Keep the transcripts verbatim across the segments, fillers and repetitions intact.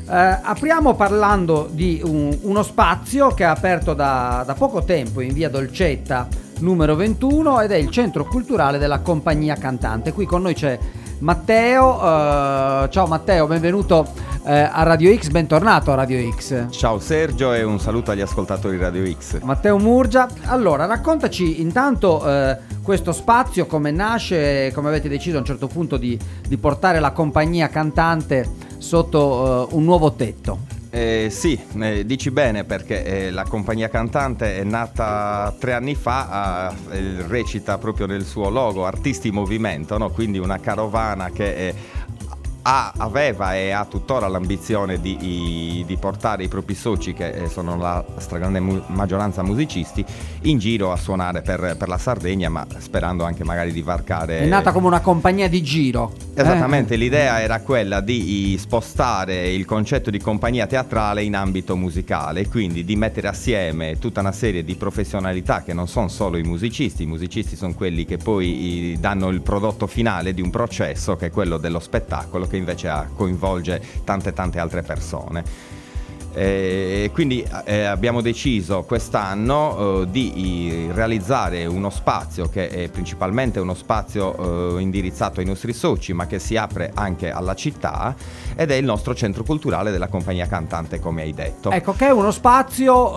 Eh, apriamo parlando di un, uno spazio che è aperto da, da poco tempo in via Dolcetta numero ventuno ed è il centro culturale della Compagnia Cantante. Qui con noi c'è Matteo. Eh, ciao Matteo, benvenuto eh, a Radio X, bentornato a Radio X. Ciao Sergio e un saluto agli ascoltatori Radio X. Matteo Murgia. Allora, raccontaci intanto eh, questo spazio, come nasce, come avete deciso a un certo punto di, di portare la Compagnia Cantante sotto uh, un nuovo tetto. Eh, sì, eh, dici bene, perché eh, la Compagnia Cantante è nata tre anni fa, eh, recita proprio nel suo logo Artisti in Movimento, no? Quindi una carovana che eh, ha, aveva e ha tuttora l'ambizione di, di portare i propri soci, che sono la stragrande mu- maggioranza musicisti, in giro a suonare per, per la Sardegna, ma sperando anche magari di varcare. È nata come una compagnia di giro. Esattamente, eh? L'idea era quella di spostare il concetto di compagnia teatrale in ambito musicale, quindi di mettere assieme tutta una serie di professionalità che non sono solo i musicisti. I musicisti sono quelli che poi danno il prodotto finale di un processo, che è quello dello spettacolo, che invece coinvolge tante tante altre persone. E quindi eh, abbiamo deciso quest'anno eh, di realizzare uno spazio che è principalmente uno spazio eh, indirizzato ai nostri soci, ma che si apre anche alla città, ed è il nostro centro culturale della Compagnia Cantante, come hai detto. Ecco, che è uno spazio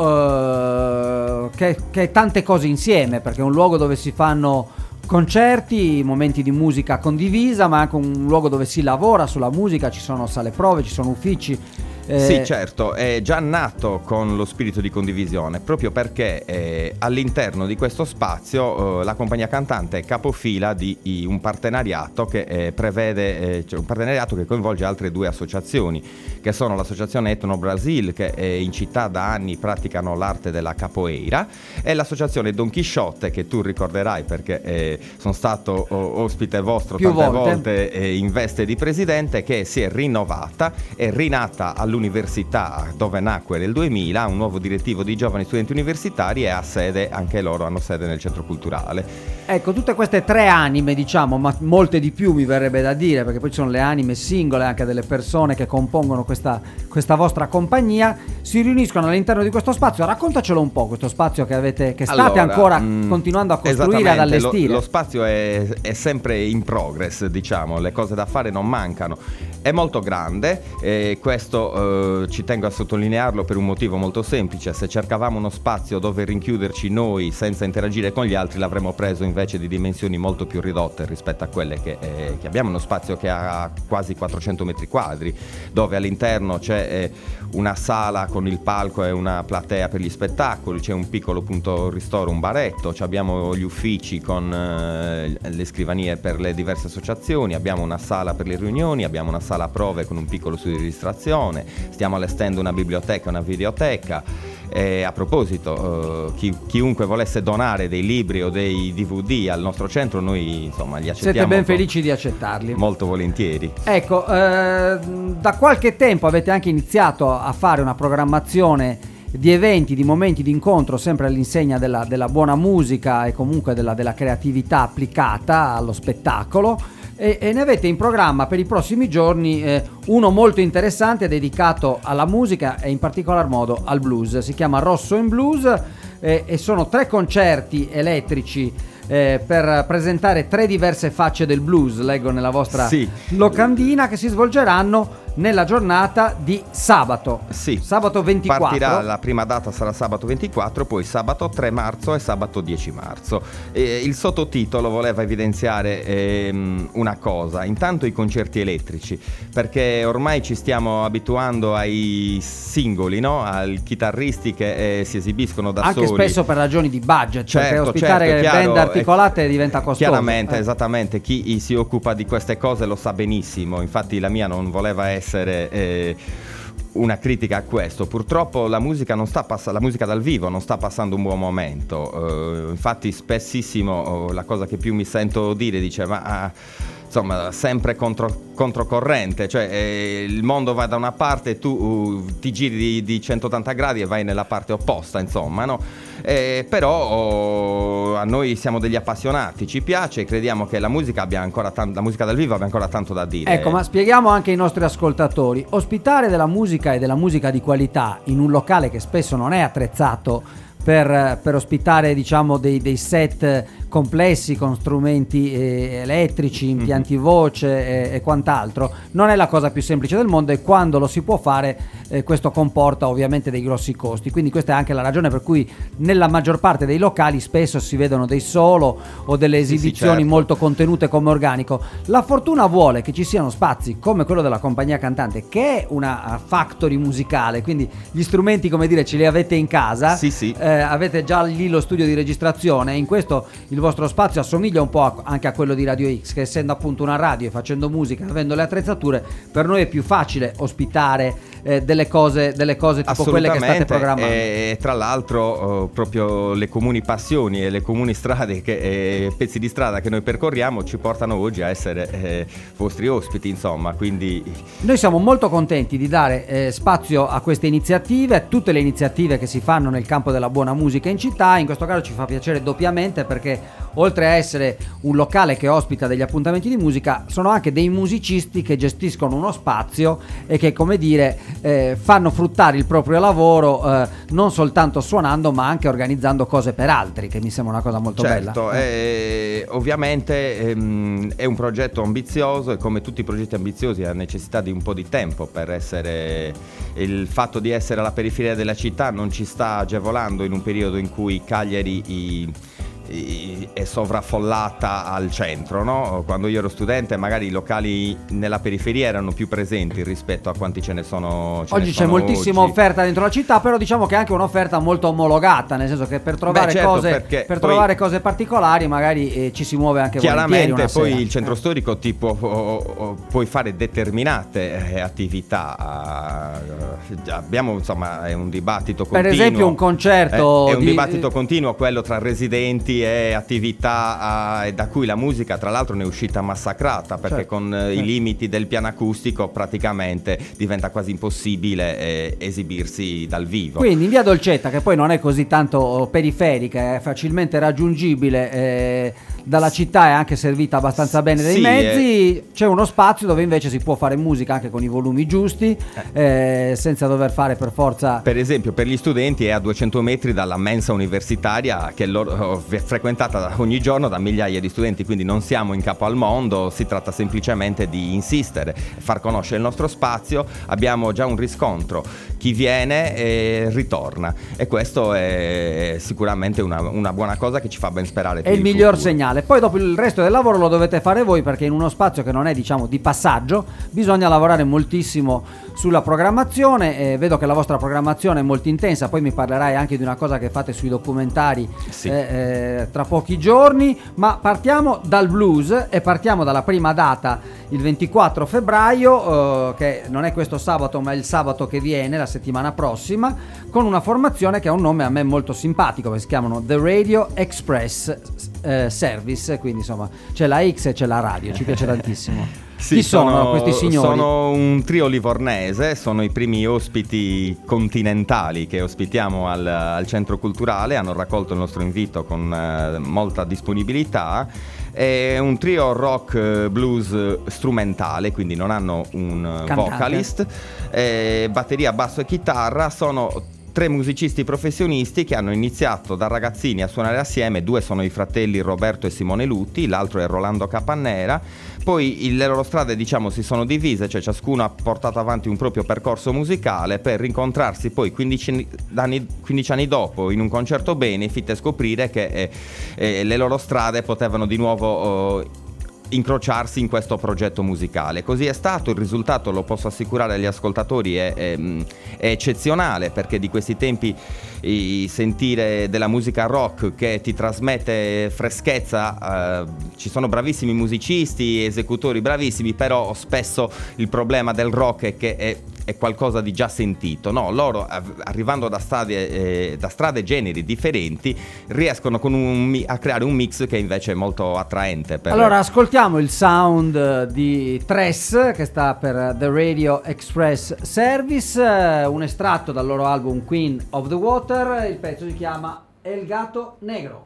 eh, che, che è tante cose insieme, perché è un luogo dove si fanno concerti, momenti di musica condivisa, ma anche un luogo dove si lavora sulla musica, ci sono sale prove, ci sono uffici. Eh... Sì, certo, è già nato con lo spirito di condivisione, proprio perché eh, all'interno di questo spazio eh, la Compagnia Cantante è capofila di, di un partenariato che eh, prevede, eh, cioè un partenariato che coinvolge altre due associazioni, che sono l'associazione Etno Brasil, che eh, in città da anni praticano l'arte della capoeira, e l'associazione Don Chisciotte, che tu ricorderai perché eh, sono stato oh, ospite vostro più tante volte, volte eh, in veste di presidente, che si è rinnovata, è rinata all'università dove nacque nel duemila, un nuovo direttivo di giovani studenti universitari, e ha sede, anche loro hanno sede nel centro culturale. Ecco, tutte queste tre anime, diciamo, ma molte di più mi verrebbe da dire, perché poi ci sono le anime singole anche delle persone che compongono questa, questa vostra compagnia, si riuniscono all'interno di questo spazio. Raccontacelo un po', questo spazio che avete, che state allora, ancora mh, continuando a costruire, ad allestire. Lo, lo spazio è, è sempre in progress, diciamo, le cose da fare non mancano. È molto grande e questo eh, ci tengo a sottolinearlo per un motivo molto semplice: se cercavamo uno spazio dove rinchiuderci noi senza interagire con gli altri, l'avremmo preso invece di dimensioni molto più ridotte rispetto a quelle che, eh, che abbiamo. Uno spazio che ha quasi quattrocento metri quadri, dove all'interno c'è eh, una sala con il palco e una platea per gli spettacoli, c'è un piccolo punto ristoro, un baretto, abbiamo gli uffici con eh, le scrivanie per le diverse associazioni, abbiamo una sala per le riunioni, abbiamo una sala a prove con un piccolo studio di registrazione, stiamo allestendo una biblioteca e una videoteca. E a proposito, uh, chi, chiunque volesse donare dei libri o dei D V D al nostro centro, noi insomma li accettiamo. Siete ben felici di accettarli. Molto volentieri. Ecco, eh, da qualche tempo avete anche iniziato a fare una programmazione di eventi, di momenti di incontro, sempre all'insegna della, della buona musica e comunque della, della creatività applicata allo spettacolo. E, e ne avete in programma per i prossimi giorni eh, uno molto interessante, dedicato alla musica e in particolar modo al blues. Si chiama Rosso in Blues eh, e sono tre concerti elettrici eh, per presentare tre diverse facce del blues, leggo nella vostra sì. locandina, che si svolgeranno nella giornata di sabato. Sì, sabato ventiquattro. Partirà, la prima data sarà sabato ventiquattro, poi sabato tre marzo e sabato dieci marzo. E il sottotitolo voleva evidenziare ehm, una cosa: intanto i concerti elettrici, perché ormai ci stiamo abituando ai singoli, no? Ai chitarristi che eh, si esibiscono da anche soli. Anche spesso per ragioni di budget, certo, perché ospitare certo, chiaro, band articolate diventa costoso. Chiaramente, eh. esattamente, chi si occupa di queste cose lo sa benissimo. Infatti la mia non voleva essere essere eh, una critica a questo. Purtroppo la musica non sta pass- la musica dal vivo non sta passando un buon momento. Uh, infatti spessissimo uh, la cosa che più mi sento dire dice: ma uh, insomma sempre contro, controcorrente, cioè eh, il mondo va da una parte e tu uh, ti giri di, di centottanta gradi e vai nella parte opposta, insomma, no? Eh, però oh, a noi siamo degli appassionati, ci piace e crediamo che la musica abbia ancora tanto, la musica dal vivo abbia ancora tanto da dire. Ecco, ma spieghiamo anche ai nostri ascoltatori: ospitare della musica e della musica di qualità in un locale che spesso non è attrezzato per, per ospitare, diciamo, dei, dei set complessi con strumenti eh, elettrici, impianti voce e, e quant'altro, non è la cosa più semplice del mondo, e quando lo si può fare eh, questo comporta ovviamente dei grossi costi. Quindi questa è anche la ragione per cui nella maggior parte dei locali spesso si vedono dei solo o delle esibizioni sì, sì, certo. molto contenute come organico. La fortuna vuole che ci siano spazi come quello della compagnia cantante, che è una factory musicale, quindi gli strumenti, come dire, ce li avete in casa, sì, sì. Eh, avete già lì lo studio di registrazione. In questo il vostro spazio assomiglia un po' a, anche a quello di Radio X, che essendo appunto una radio e facendo musica, avendo le attrezzature, per noi è più facile ospitare eh, delle cose delle cose tipo quelle che state programmando. E tra l'altro oh, proprio le comuni passioni e le comuni strade che, eh, pezzi di strada che noi percorriamo ci portano oggi a essere eh, vostri ospiti, insomma, quindi noi siamo molto contenti di dare eh, spazio a queste iniziative, a tutte le iniziative che si fanno nel campo della buona musica in città. In questo caso ci fa piacere doppiamente perché oltre a essere un locale che ospita degli appuntamenti di musica, sono anche dei musicisti che gestiscono uno spazio e che, come dire, eh, fanno fruttare il proprio lavoro eh, non soltanto suonando ma anche organizzando cose per altri, che mi sembra una cosa molto certo, bella. Certo, eh, ovviamente ehm, è un progetto ambizioso e come tutti i progetti ambiziosi ha necessità di un po' di tempo per essere. Il fatto di essere alla periferia della città non ci sta agevolando in un periodo in cui Cagliari i, è sovraffollata al centro, no? Quando io ero studente magari i locali nella periferia erano più presenti rispetto a quanti ce ne sono ce oggi ne c'è sono moltissima oggi. offerta dentro la città, però diciamo che è anche un'offerta molto omologata, nel senso che per trovare Beh, certo, cose per poi, trovare cose particolari magari eh, ci si muove anche chiaramente volentieri una poi sera. il centro eh. storico tipo oh, oh, puoi fare determinate eh, attività eh, abbiamo, insomma, è un dibattito continuo, per esempio un concerto eh, è un di... dibattito continuo quello tra residenti e attività eh, da cui la musica tra l'altro ne è uscita massacrata perché certo. con eh, i limiti del piano acustico praticamente diventa quasi impossibile eh, esibirsi dal vivo. Quindi in via Dolcetta, che poi non è così tanto periferica, è facilmente raggiungibile eh, dalla città, è anche servita abbastanza bene dai sì, mezzi, eh. c'è uno spazio dove invece si può fare musica anche con i volumi giusti eh. Eh, senza dover fare per forza. Per esempio per gli studenti è a duecento metri dalla mensa universitaria che loro, è frequentata ogni giorno da migliaia di studenti, quindi non siamo in capo al mondo, si tratta semplicemente di insistere, far conoscere il nostro spazio. Abbiamo già un riscontro, chi viene e ritorna, e questo è sicuramente una, una buona cosa che ci fa ben sperare. È il miglior segnale. Poi dopo il resto del lavoro lo dovete fare voi, perché in uno spazio che non è, diciamo, di passaggio bisogna lavorare moltissimo sulla programmazione. Eh, vedo che la vostra programmazione è molto intensa, poi mi parlerai anche di una cosa che fate sui documentari sì. eh, eh, tra pochi giorni, ma partiamo dal blues e partiamo dalla prima data, il ventiquattro febbraio, eh, che non è questo sabato ma è il sabato che viene, la settimana prossima, con una formazione che ha un nome a me molto simpatico, che si chiamano The Radio Express eh, Service, quindi insomma c'è la X e c'è la radio, ci piace tantissimo. Sì, Chi sono, sono questi signori? Sono un trio livornese, sono i primi ospiti continentali che ospitiamo al, al centro culturale, hanno raccolto il nostro invito con uh, molta disponibilità. È un trio rock blues strumentale, quindi non hanno un Cantante. vocalist, eh, batteria, basso e chitarra. Sono tre musicisti professionisti che hanno iniziato da ragazzini a suonare assieme. Due sono i fratelli Roberto e Simone Lutti, l'altro è Rolando Capannera. Poi le loro strade, diciamo, si sono divise, cioè ciascuno ha portato avanti un proprio percorso musicale per rincontrarsi poi quindici anni, quindici anni dopo in un concerto benefit e scoprire che eh, eh, le loro strade potevano di nuovo eh, incrociarsi in questo progetto musicale. Così è stato, il risultato, lo posso assicurare agli ascoltatori, è, è, è eccezionale, perché di questi tempi i sentire della musica rock che ti trasmette freschezza, eh, ci sono bravissimi musicisti, esecutori bravissimi, però spesso il problema del rock è che è è qualcosa di già sentito, no, loro arrivando da strade, eh, da strade e generi differenti riescono con un, a creare un mix che invece è molto attraente per... Allora ascoltiamo il sound di Tres, che sta per The Radio Express Service, un estratto dal loro album Queen of the Water. Il pezzo si chiama El Gato Negro.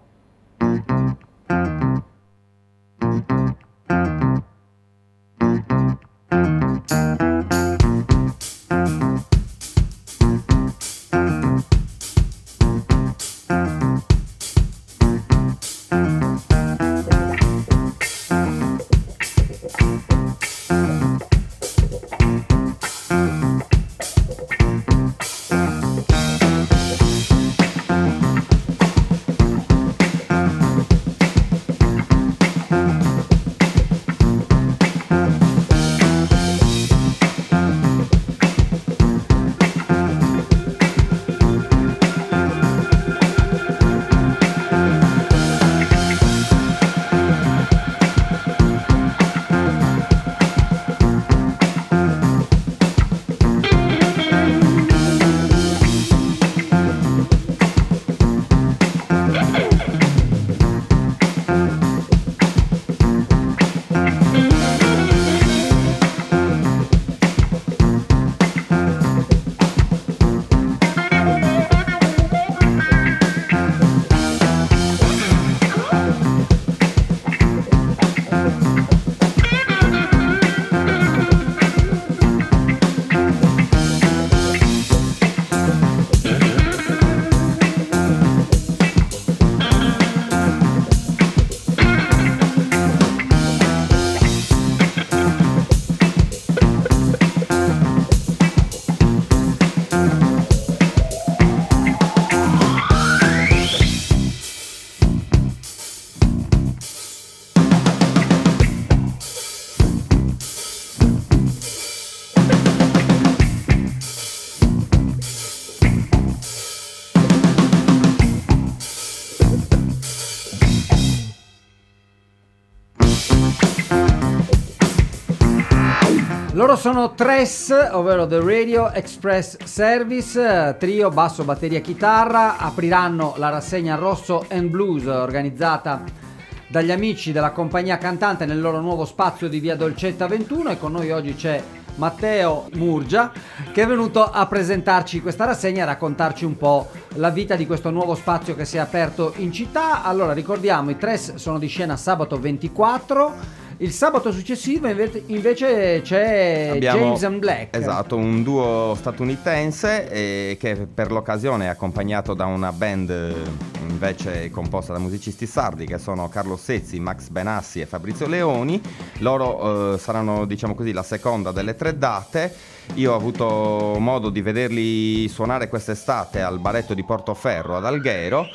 Loro sono Tres, ovvero The Radio Express Service, trio, basso, batteria, chitarra. Apriranno la rassegna Rosso and Blues organizzata dagli amici della compagnia cantante nel loro nuovo spazio di via Dolcetta ventuno, e con noi oggi c'è Matteo Murgia, che è venuto a presentarci questa rassegna e a raccontarci un po' la vita di questo nuovo spazio che si è aperto in città. Allora ricordiamo, i Tres sono di scena sabato ventiquattro. Il sabato successivo invece c'è Abbiamo, James and Black. Esatto, un duo statunitense eh, che per l'occasione è accompagnato da una band eh, invece composta da musicisti sardi, che sono Carlo Sezzi, Max Benassi e Fabrizio Leoni. Loro eh, saranno, diciamo così, la seconda delle tre date. Io ho avuto modo di vederli suonare quest'estate al baretto di Portoferro ad Alghero,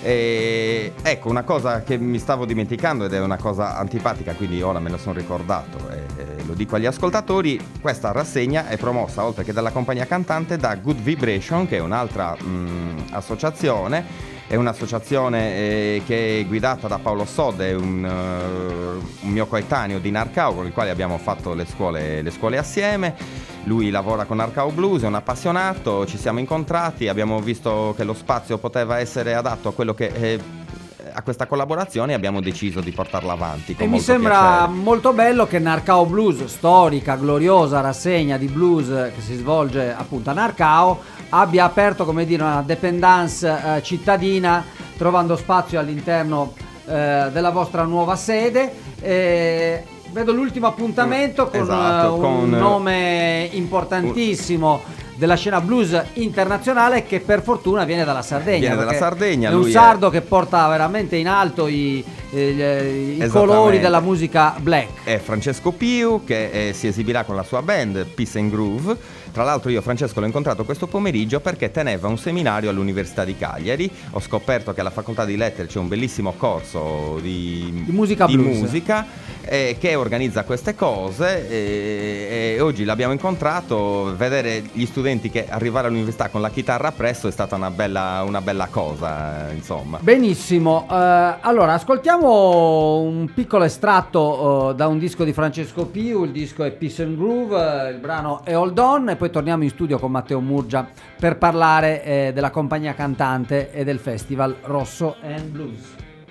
e ecco, una cosa che mi stavo dimenticando ed è una cosa antipatica, quindi ora me lo sono ricordato e, e lo dico agli ascoltatori: questa rassegna è promossa, oltre che dalla compagnia cantante, da Good Vibration, che è un'altra mh, associazione. È un'associazione eh, che è guidata da Paolo Sode, un, uh, un mio coetaneo di Narcao, con il quale abbiamo fatto le scuole, le scuole assieme. Lui lavora con Narcao Blues, è un appassionato, ci siamo incontrati, abbiamo visto che lo spazio poteva essere adatto a quello che... Eh, a questa collaborazione, abbiamo deciso di portarla avanti con e molto mi sembra piacere. Molto bello che Narcao Blues, storica, gloriosa rassegna di blues che si svolge appunto a Narcao, abbia aperto, come dire, una dependance eh, cittadina, trovando spazio all'interno eh, della vostra nuova sede. eh, Vedo l'ultimo appuntamento con, esatto, uh, un con nome importantissimo della scena blues internazionale, che per fortuna viene dalla Sardegna. Viene dalla Sardegna, è un lui sardo è... che porta veramente in alto i, i, i colori della musica black. È Francesco Piu, che eh, si esibirà con la sua band Peace and Groove. Tra l'altro io Francesco l'ho incontrato questo pomeriggio perché teneva un seminario all'Università di Cagliari. Ho scoperto che alla facoltà di lettere c'è un bellissimo corso di, di musica di blues. musica eh, che organizza queste cose, e, e oggi l'abbiamo incontrato. Vedere gli studenti che arrivare all'università con la chitarra appresso è stata una bella, una bella cosa, eh, insomma. Benissimo, uh, allora ascoltiamo un piccolo estratto uh, da un disco di Francesco Piu. Il disco è Peace and Groove, uh, il brano è Hold On, e poi torniamo in studio con Matteo Murgia per parlare eh, della compagnia cantante e del festival Rosso and Blues.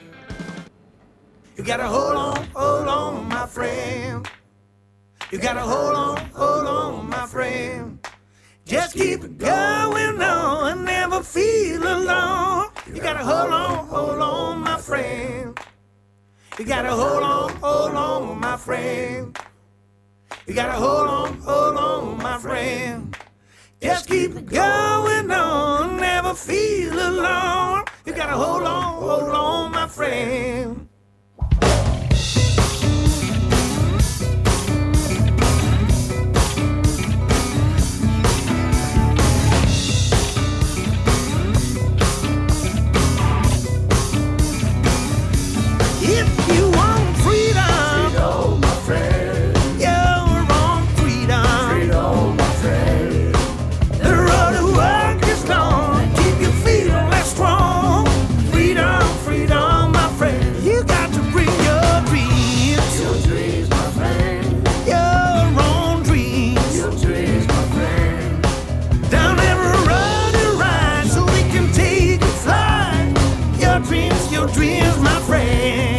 You gotta hold on, hold on, my friend. You gotta hold on, hold on, my friend. Just keep it going on and never feel alone. You gotta hold on, hold on, my friend. You gotta hold on, hold on, my friend. You gotta hold on, hold on, my friend. Just keep it going on, never feel alone. You gotta hold on, hold on, my friend. If you want freedom, freedom, my friend, you're on freedom, freedom, my friend. The road to work is long, keep you feeling less strong. Freedom, freedom, my friend. You got to bring your dreams, your dreams, my friend. Your own dreams, your dreams, my friend. Down every road you ride, so we can take a flight. Your dreams, your dreams, my friend.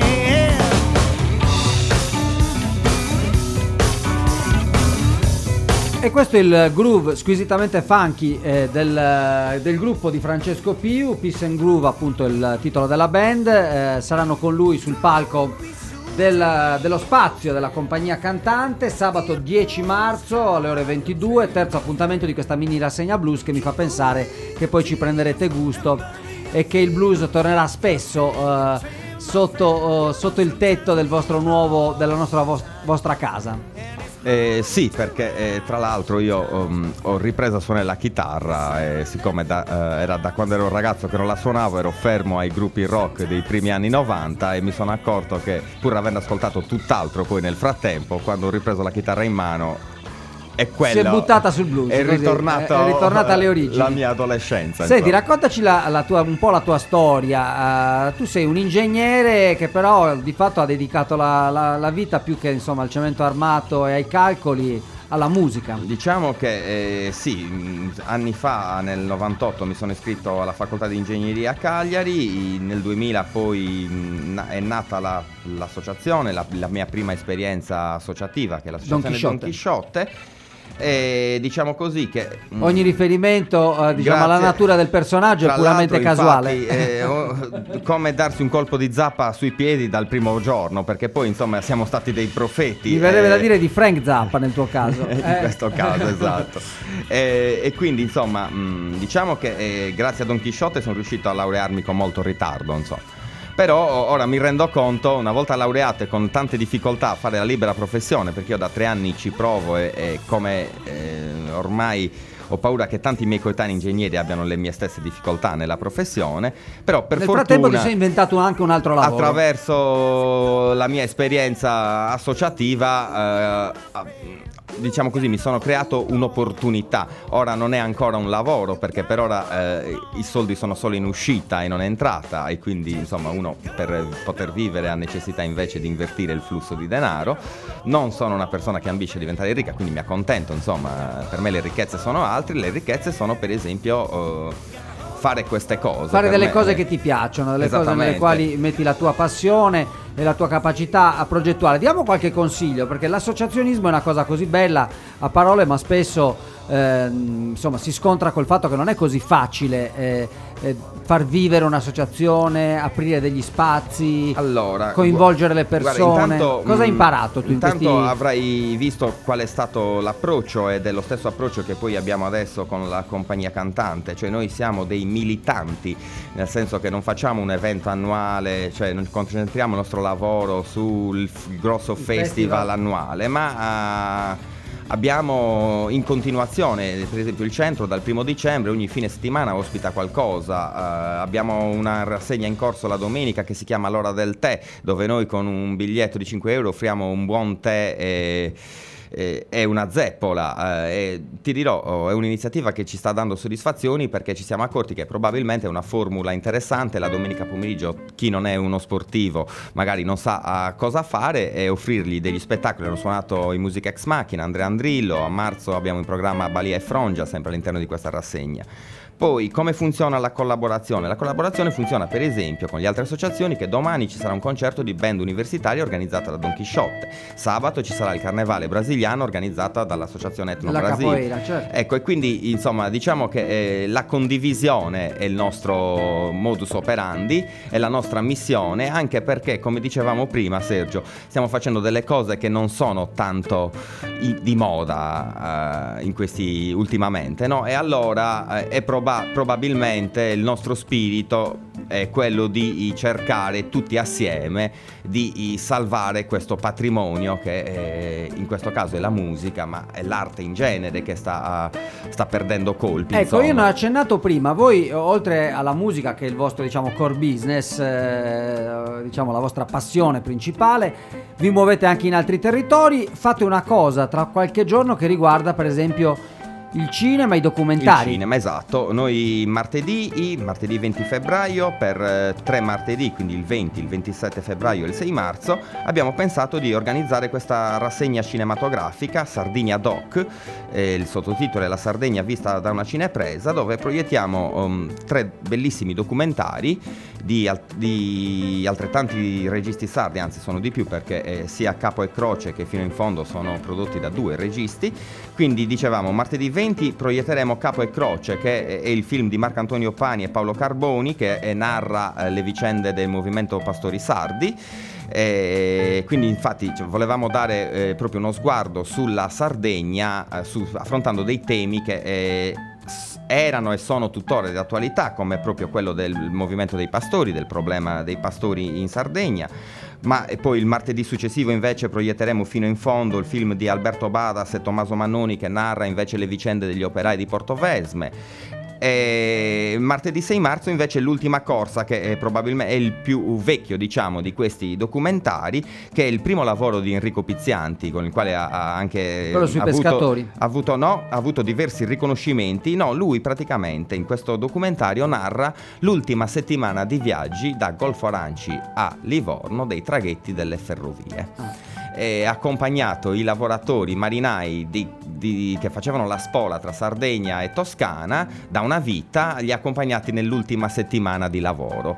E questo è il groove squisitamente funky eh, del, del gruppo di Francesco Piu, Peace and Groove appunto il titolo della band. Eh, saranno con lui sul palco del, dello spazio della compagnia cantante sabato dieci marzo alle ore ventidue, terzo appuntamento di questa mini rassegna blues che mi fa pensare che poi ci prenderete gusto e che il blues tornerà spesso eh, sotto, eh, sotto il tetto del vostro nuovo, della nostra vos- vostra casa. Eh, sì, perché eh, tra l'altro io um, ho ripreso a suonare la chitarra e siccome da, eh, era da quando ero un ragazzo che non la suonavo, ero fermo ai gruppi rock dei primi anni novanta e mi sono accorto che pur avendo ascoltato tutt'altro poi nel frattempo, quando ho ripreso la chitarra in mano, è quello, si è buttata sul blues, è, così, ritornato, è, è ritornata alle origini, la mia adolescenza. Senti, insomma. raccontaci la, la tua, un po' la tua storia. Uh, tu sei un ingegnere che però di fatto ha dedicato la, la, la vita più che insomma al cemento armato e ai calcoli alla musica. Diciamo che eh, sì, anni fa nel novantotto mi sono iscritto alla facoltà di ingegneria a Cagliari, nel duemila poi na- è nata la, l'associazione, la, la mia prima esperienza associativa che è l'associazione Don Chisciotte. Don Chisciotte. E diciamo così che ogni riferimento uh, diciamo alla natura del personaggio è puramente casuale. Infatti, eh, oh, come darsi un colpo di zappa sui piedi dal primo giorno, perché poi insomma siamo stati dei profeti. Mi verrebbe eh, da dire di Frank Zappa nel tuo caso. In eh. questo caso, esatto. E, e quindi insomma mh, diciamo che eh, grazie a Don Chisciotte sono riuscito a laurearmi con molto ritardo, insomma. Però ora mi rendo conto, una volta laureato e con tante difficoltà a fare la libera professione, perché io da tre anni ci provo e, e come eh, ormai ho paura che tanti miei coetanei ingegneri abbiano le mie stesse difficoltà nella professione, però per nel fortuna frattempo ti sei inventato anche un altro lavoro. Attraverso la mia esperienza associativa eh, diciamo così mi sono creato un'opportunità. Ora non è ancora un lavoro perché per ora eh, i soldi sono solo in uscita e non entrata e quindi insomma uno per poter vivere ha necessità invece di invertire il flusso di denaro. Non sono una persona che ambisce a diventare ricca, quindi mi accontento, insomma, per me le ricchezze sono altre, le ricchezze sono per esempio uh, fare queste cose, fare delle me, cose eh, che ti piacciono, delle cose nelle quali metti la tua passione e la tua capacità progettuale. Diamo qualche consiglio, perché l'associazionismo è una cosa così bella a parole, ma spesso eh, insomma si scontra col fatto che non è così facile eh, eh, far vivere un'associazione, aprire degli spazi, allora, coinvolgere le persone. Guarda, intanto, cosa hai imparato tu? Intanto in questi... avrai visto qual è stato l'approccio ed è lo stesso approccio che poi abbiamo adesso con la compagnia cantante, cioè noi siamo dei militanti, nel senso che non facciamo un evento annuale, cioè non concentriamo il nostro lavoro sul f- grosso festival, festival annuale, ma uh, abbiamo in continuazione, per esempio il centro dal primo dicembre ogni fine settimana ospita qualcosa, uh, abbiamo una rassegna in corso la domenica che si chiama l'ora del tè, dove noi con un biglietto di cinque euro offriamo un buon tè e eh, è una zeppola, eh, e ti dirò, oh, è un'iniziativa che ci sta dando soddisfazioni, perché ci siamo accorti che probabilmente è una formula interessante. La domenica pomeriggio chi non è uno sportivo magari non sa uh, cosa fare, e offrirgli degli spettacoli. Hanno suonato in Musica Ex Machina, Andrea Andrillo, a marzo abbiamo in programma Balia e Frongia, sempre all'interno di questa rassegna. Poi come funziona la collaborazione? La collaborazione funziona per esempio con le altre associazioni, che domani ci sarà un concerto di band universitaria organizzata da Don Chisciotte, sabato ci sarà il Carnevale brasiliano organizzata dall'associazione Etno Brasil. Certo. Ecco, e quindi insomma diciamo che eh, la condivisione è il nostro modus operandi, è la nostra missione, anche perché, come dicevamo prima Sergio, stiamo facendo delle cose che non sono tanto i- di moda eh, in questi ultimamente, no? E allora eh, è probabile probabilmente il nostro spirito è quello di cercare tutti assieme di salvare questo patrimonio che è, in questo caso è la musica, ma è l'arte in genere che sta, sta perdendo colpi. Ecco, insomma. io ne ho accennato prima, voi oltre alla musica, che è il vostro, diciamo, core business, eh, diciamo la vostra passione principale, vi muovete anche in altri territori, fate una cosa tra qualche giorno che riguarda per esempio il cinema e i documentari. Il cinema, esatto. Noi martedì, martedì venti febbraio, per eh, tre martedì, quindi il venti, il ventisette febbraio e il sei marzo, abbiamo pensato di organizzare questa rassegna cinematografica Sardinia Doc, eh, il sottotitolo è La Sardegna vista da una cinepresa, dove proiettiamo um, tre bellissimi documentari di, al- di altrettanti registi sardi, anzi sono di più, perché eh, sia Capo e Croce che Fino in Fondo sono prodotti da due registi. Quindi dicevamo martedì venti proietteremo Capo e Croce, che è il film di Marcantonio Pani e Paolo Carboni, che eh, narra eh, le vicende del movimento Pastori Sardi. E quindi infatti cioè, volevamo dare eh, proprio uno sguardo sulla Sardegna, eh, su, affrontando dei temi che eh, erano e sono tuttora di attualità, come proprio quello del movimento dei pastori, del problema dei pastori in Sardegna. Ma e poi il martedì successivo invece proietteremo Fino in Fondo, il film di Alberto Badas e Tommaso Mannoni, che narra invece le vicende degli operai di Portovesme. E martedì sei marzo invece l'ultima corsa, che è probabilmente è il più vecchio, diciamo, di questi documentari, che è il primo lavoro di Enrico Pizzianti, con il quale ha, ha anche quello sui avuto, pescatori. ha avuto, no, ha avuto diversi riconoscimenti. No, lui praticamente in questo documentario narra l'ultima settimana di viaggi da Golfo Aranci a Livorno dei traghetti delle ferrovie. Ah. E accompagnato i lavoratori marinai di, di, che facevano la spola tra Sardegna e Toscana da una vita, li ha accompagnati nell'ultima settimana di lavoro.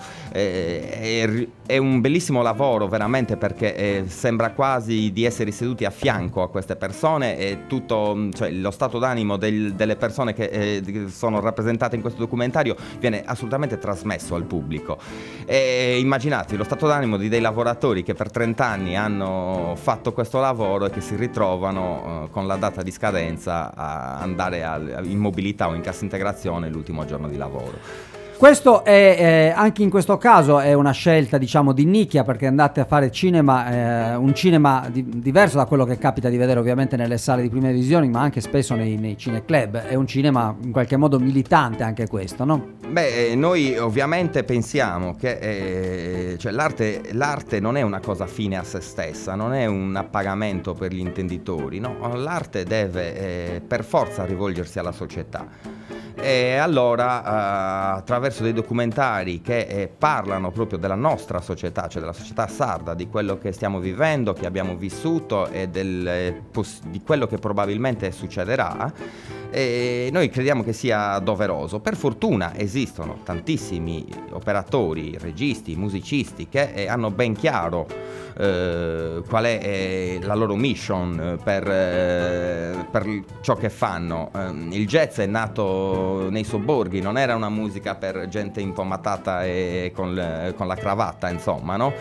Eh, è, è un bellissimo lavoro veramente, perché eh, sembra quasi di essere seduti a fianco a queste persone, e tutto, cioè, lo stato d'animo del, delle persone che eh, sono rappresentate in questo documentario viene assolutamente trasmesso al pubblico. E immaginate lo stato d'animo di dei lavoratori che per trenta anni hanno fatto questo lavoro e che si ritrovano uh, con la data di scadenza a andare a, in mobilità o in cassa integrazione l'ultimo giorno di lavoro. Questo è eh, anche in questo caso è una scelta, diciamo, di nicchia, perché andate a fare cinema, eh, un cinema di, diverso da quello che capita di vedere ovviamente nelle sale di prime visioni, ma anche spesso nei, nei cineclub. È un cinema in qualche modo militante anche questo, no? Beh, noi ovviamente pensiamo che eh, cioè l'arte, l'arte non è una cosa fine a se stessa, non è un appagamento per gli intenditori, no? L'arte deve eh, per forza rivolgersi alla società. E allora uh, attraverso dei documentari che eh, parlano proprio della nostra società, cioè della società sarda, di quello che stiamo vivendo, che abbiamo vissuto e del, eh, poss- di quello che probabilmente succederà, e noi crediamo che sia doveroso. Per fortuna esistono tantissimi operatori, registi, musicisti che eh, hanno ben chiaro eh, qual è eh, la loro mission per, eh, per ciò che fanno. Eh, il jazz è nato nei sobborghi, non era una musica per gente impomatata e con, le, con la cravatta, insomma, no?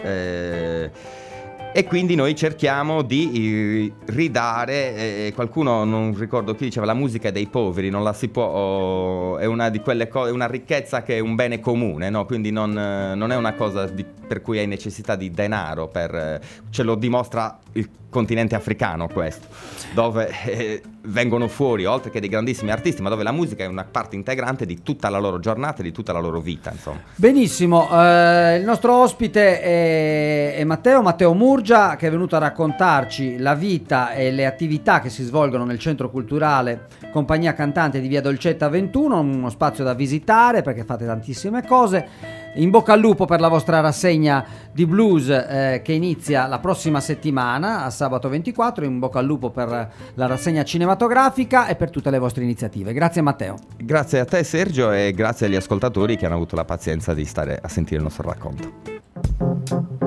Eh, E quindi noi cerchiamo di ridare, eh, qualcuno, non ricordo chi, diceva la musica è dei poveri, non la si può, oh, è una di quelle cose, è una ricchezza che è un bene comune, no? Quindi non, non è una cosa di, per cui hai necessità di denaro, per, ce lo dimostra il continente africano questo, dove eh, vengono fuori, oltre che dei grandissimi artisti, ma dove la musica è una parte integrante di tutta la loro giornata e di tutta la loro vita, insomma. Benissimo, eh, il nostro ospite è, è Matteo, Matteo Murgia, che è venuto a raccontarci la vita e le attività che si svolgono nel Centro Culturale Compagnia Cantante di Via Dolcetta ventuno, uno spazio da visitare perché fate tantissime cose. In bocca al lupo per la vostra rassegna di blues eh, che inizia la prossima settimana, a sabato ventiquattro, in bocca al lupo per la rassegna cinematografica e per tutte le vostre iniziative. Grazie Matteo. Grazie a te Sergio e grazie agli ascoltatori che hanno avuto la pazienza di stare a sentire il nostro racconto.